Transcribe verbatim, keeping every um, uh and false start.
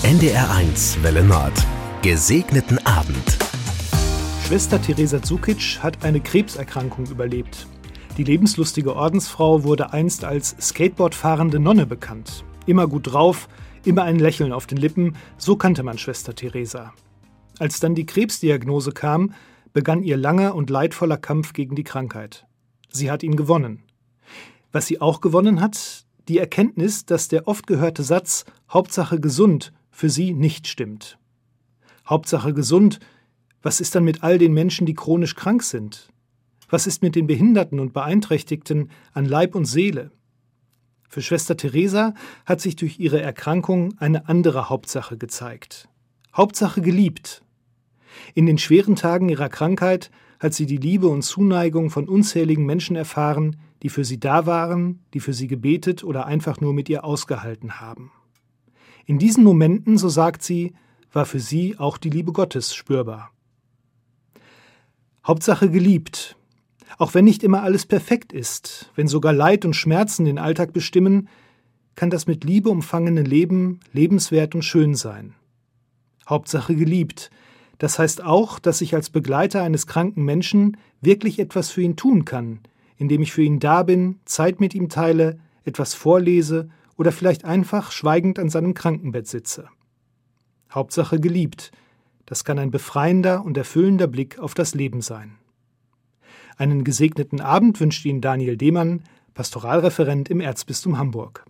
N D R eins Welle Nord. Gesegneten Abend. Schwester Teresa Dzukic hat eine Krebserkrankung überlebt. Die lebenslustige Ordensfrau wurde einst als Skateboard-fahrende Nonne bekannt. Immer gut drauf, immer ein Lächeln auf den Lippen, so kannte man Schwester Teresa. Als dann die Krebsdiagnose kam, begann ihr langer und leidvoller Kampf gegen die Krankheit. Sie hat ihn gewonnen. Was sie auch gewonnen hat, die Erkenntnis, dass der oft gehörte Satz »Hauptsache gesund« für sie nicht stimmt. Hauptsache gesund, was ist dann mit all den Menschen, die chronisch krank sind? Was ist mit den Behinderten und Beeinträchtigten an Leib und Seele? Für Schwester Teresa hat sich durch ihre Erkrankung eine andere Hauptsache gezeigt. Hauptsache geliebt. In den schweren Tagen ihrer Krankheit hat sie die Liebe und Zuneigung von unzähligen Menschen erfahren, die für sie da waren, die für sie gebetet oder einfach nur mit ihr ausgehalten haben. In diesen Momenten, so sagt sie, war für sie auch die Liebe Gottes spürbar. Hauptsache geliebt. Auch wenn nicht immer alles perfekt ist, wenn sogar Leid und Schmerzen den Alltag bestimmen, kann das mit Liebe umfangene Leben lebenswert und schön sein. Hauptsache geliebt. Das heißt auch, dass ich als Begleiter eines kranken Menschen wirklich etwas für ihn tun kann, indem ich für ihn da bin, Zeit mit ihm teile, etwas vorlese oder vielleicht einfach schweigend an seinem Krankenbett sitze. Hauptsache geliebt. Das kann ein befreiender und erfüllender Blick auf das Leben sein. Einen gesegneten Abend wünscht Ihnen Daniel Demann, Pastoralreferent im Erzbistum Hamburg.